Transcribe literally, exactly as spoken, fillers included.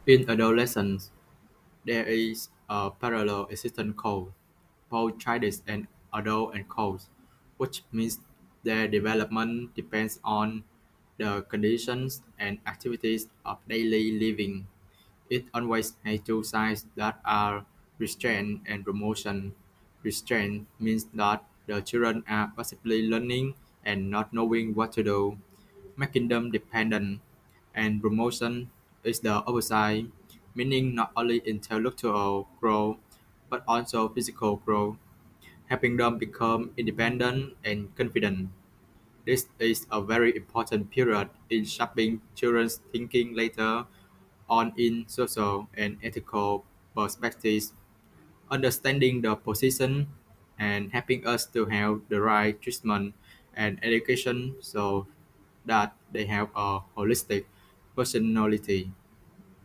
In adolescence, there is a parallel existence called both childish and adult and codes, which means their development depends on the conditions and activities of daily living. It always has two sides that are restraint and promotion. Restraint means that the children are passively learning and not knowing what to do, making them dependent. And promotion is the opposite, meaning not only intellectual growth but also physical growth, helping them become independent and confident. This is a very important period in shaping children's thinking later on in social and ethical perspectives, understanding the position and helping us to have the right treatment and education so that they have a holistic personality.